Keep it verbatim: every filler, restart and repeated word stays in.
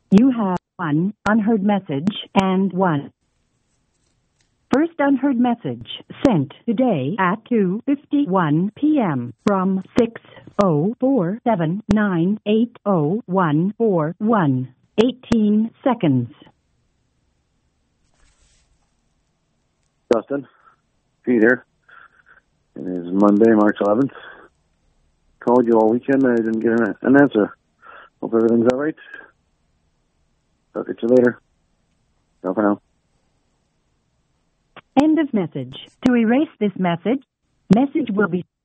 You have one unheard message and one first unheard message sent today at two fifty-one p.m. from six oh four seven nine eight oh one four one. eighteen seconds. Justin, Peter. It is Monday, March eleventh. Called you all weekend. I didn't get an, an answer. Hope everything's all right. Talk to you later. Ciao for now. End of message. To erase this message, message will be